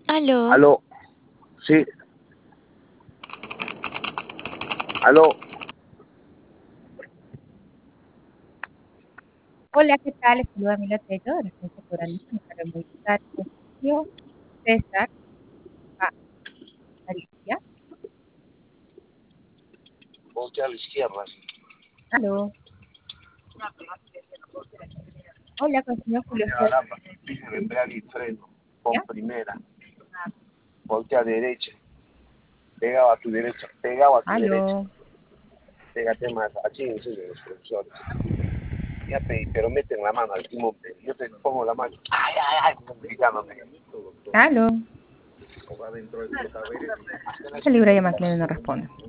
Aló. Aló, sí, aló. Hola, ¿qué tal? Les saluda Mila Tello de la Agencia Pluralismo en Carrera Publicitaria. Yo, César, Alicia. Voltea a la izquierda. Aló. Hola, con el señor Julio César. Caramba, dice de embrague y freno. Con ¿Ya? primera. Voltea a derecha. Pegado a tu derecha. Pegado a tu derecha. Aló. Pégate más. Así enseñan los profesores. Ya pero meten la mano al timón. Yo te pongo la mano. Ay, ay, ay. Gritándome. Aló. O va dentro de tu cabeza. Esta libre llama que no responde.